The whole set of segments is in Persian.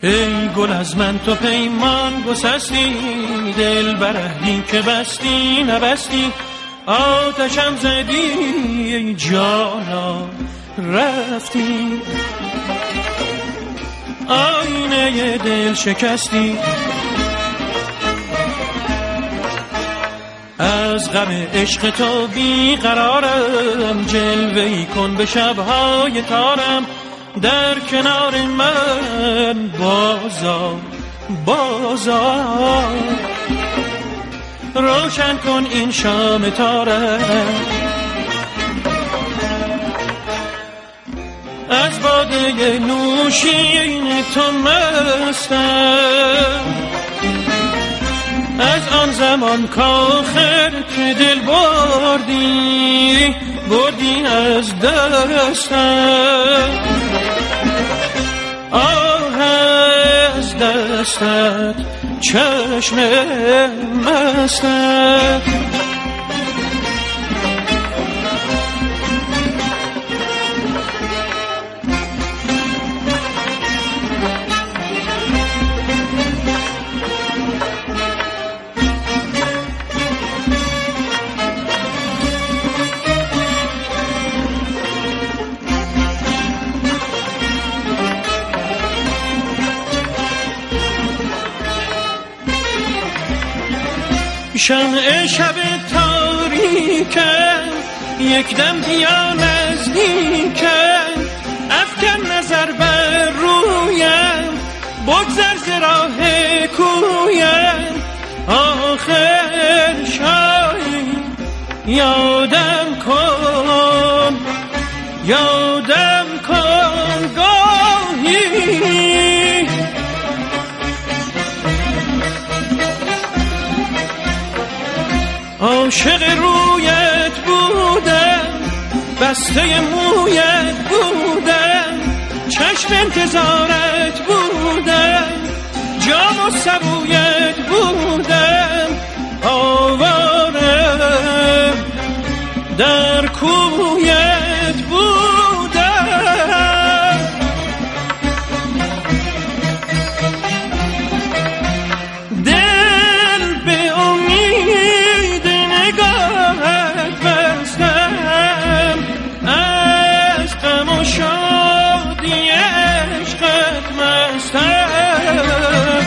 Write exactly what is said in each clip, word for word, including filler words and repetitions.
ای گل از من تو پیمان گسستی، دل برهی که بستی نبستی، آتشم زدی ای جانا رفتی، آینه دل شکستی. از غم عشق تو بیقرارم، جلوه‌ای کن به شب‌های تارم، در کنار من بازا بازا، روشن کن این شام تارم. از باده نوشین تو مستم، از آن زمان کاخر که دل بردی بردی از دستم، آه از دستت چشم مستت. شمع شب تاریکم یک دم بیا نزدیکم، افکن نظر بر رویم بگذر ز راه کویم، آخر شایی یادم کن یادم کن گاهی، عاشق رویت بودم بسته مویت بودم، چشم انتظارت بودم جام و سبویت بودم، آوارم در کویت بودم. دل به امید نگاهت بستم، از غم و شادی عشقت مستم.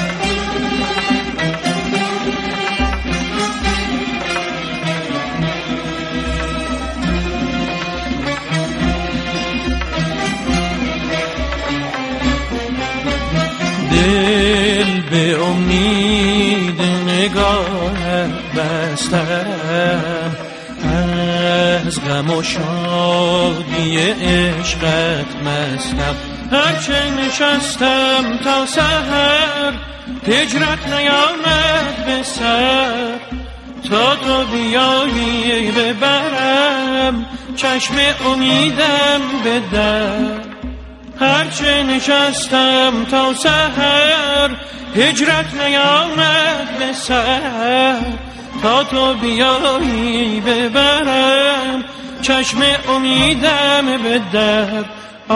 دل به امید نگاهت بستم، از غم و شادی عشقت مستم. هرچه نشستم تا سحر هجرت نیامد به سر، تا تو بیایی ببرم چشم امیدم به در. هرچه نشستم تا سحر هجرت نیامد به سر، تا تو بیایی ببرم چشم امیدم به در.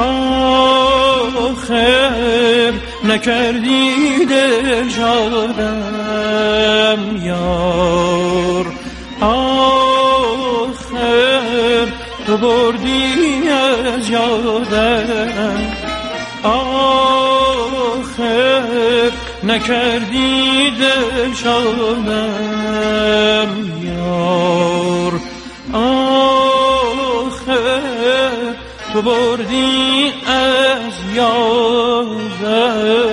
آخر نکردی دل شادم یار، آخر تو بردی از یادم، آخر نکردی دل شادم یار، آخر تو بردی از یادم.